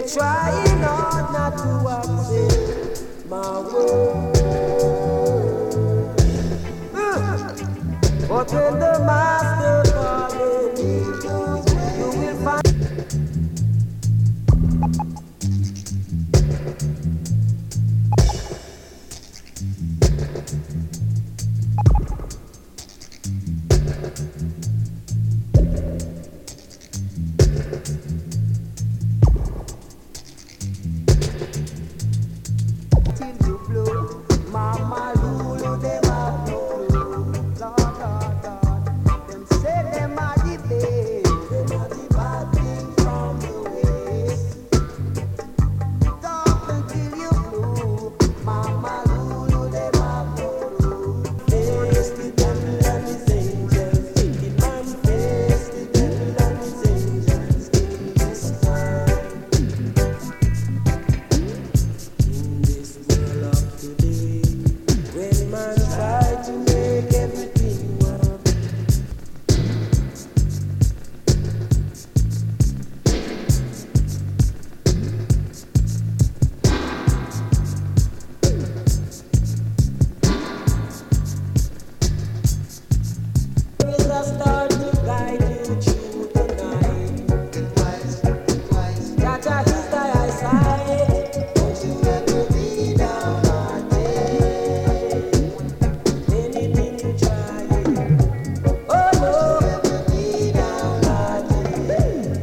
trying hard not to accept my word. But when the master calling you will find. Till you blow, Mama Lulu, them have no clue. Lord, Lord, Lord, them say them are the best, them are the bad thing from the west. Talk until you blow, Mama Lulu, them have no clue. Face the devil and his angels, the man face the devil and his angels in this time. In this world of today, when man try to make everything work, there is a star to guide you through the night. Jaja is thy eyesight. Don't you ever be downhearted. Anything you try, oh no, ever be downhearted.